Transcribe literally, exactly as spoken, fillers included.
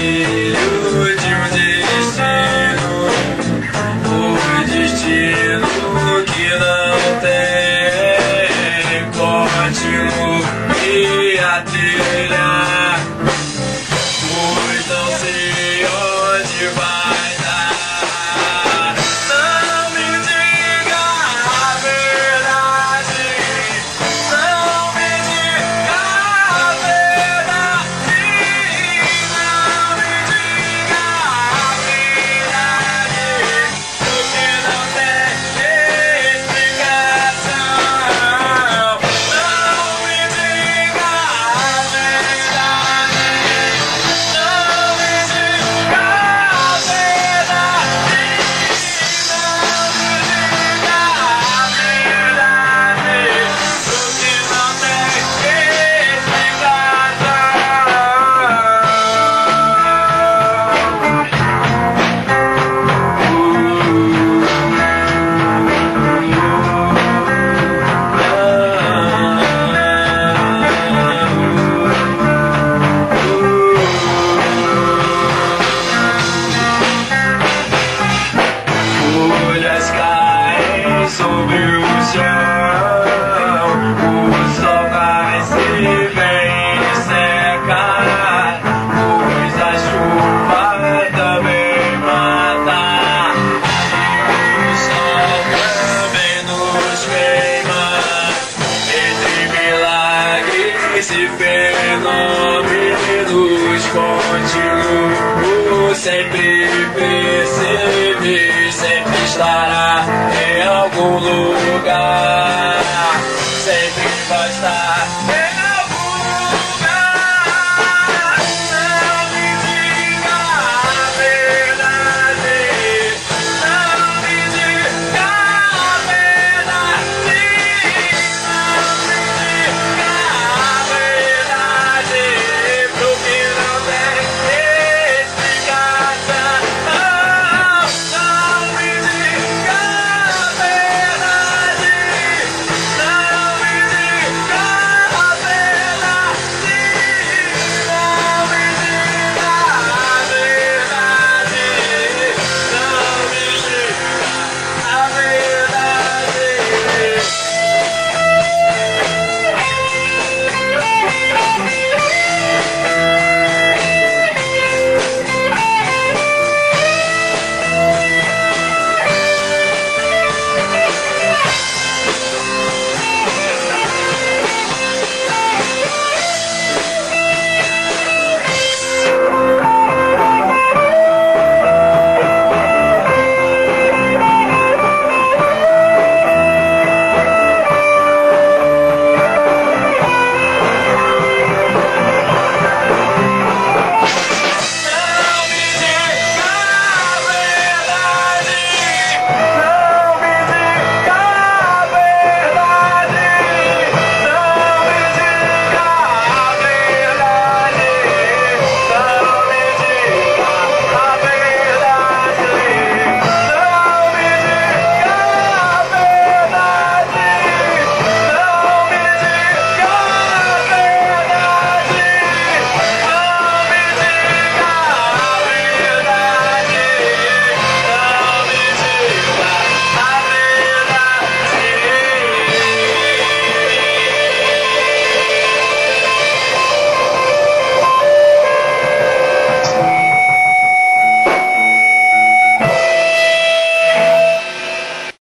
filho de um destino, o destino que não tem. Continue a trilha, pois não sei onde vai dar. Não me diga a verdade, não me diga a verdade, não me diga a verdade, porque não tem explicação. Não me diga a verdade, não me diga a verdade, não me diga a verdade, porque não tem folhas caem sobre o chão, o sol nasce, vem secar, pois a chuva também mata, e o sol também nos queima. Entre milagres e fenômenos, continuo sempre perceber, sempre estará em algum lugar.